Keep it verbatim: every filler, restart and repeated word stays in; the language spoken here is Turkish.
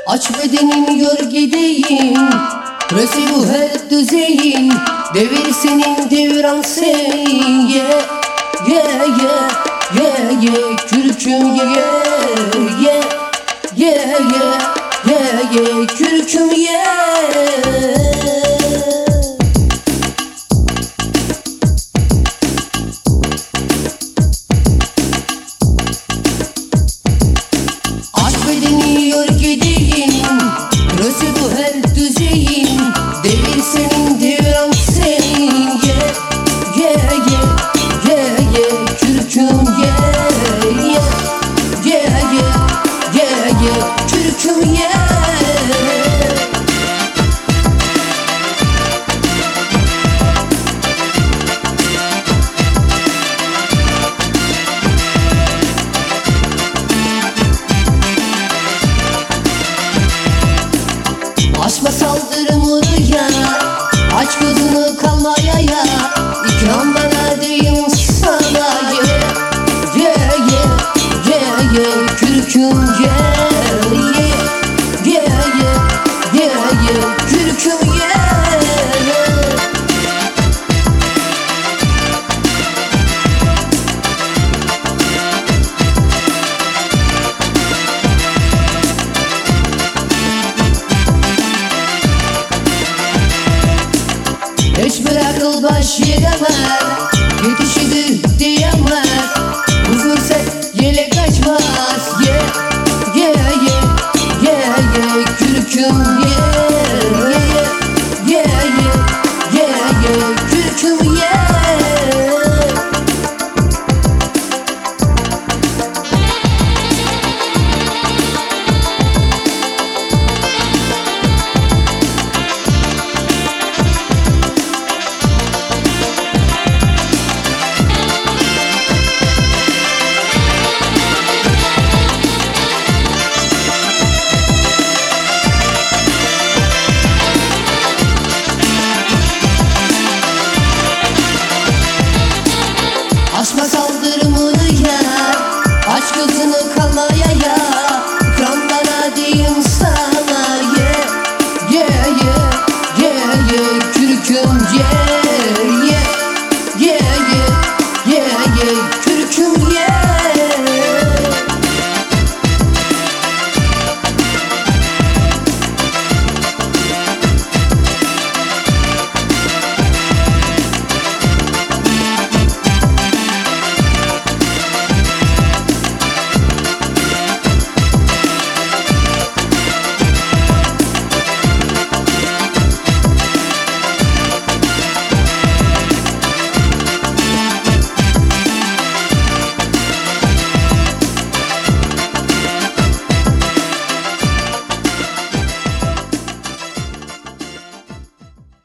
Aç bedenin gör gideyim, burası bu her düzeyin. Devir senin devran senin. Yeah, yeah, yeah, yeah, yeah. Kürküm yeah, yeah, yeah, yeah, yeah, yeah. Kürküm yeah. Burası bu her düzeyin, devir senin devran senin. Yeah, yeah, yeah, yeah, yeah. Kürküm yeah, yeah, yeah, yeah, yeah, yeah. Kürküm yeah. Açma saldırım oraya, aç gözünü kalmaya ya. İkram bana deyim sana. Yeah, yeah, yeah, yeah, yeah. Kürküm yeah, yeah, yeah, yeah, yeah, yeah. Kürküm yeah. Hiçbir akıl baş yedemez, yetişidir diyemez. Bu fırsat yele kaçmaz. Yeah, yeah, yeah, yeah, yeah. Kürküm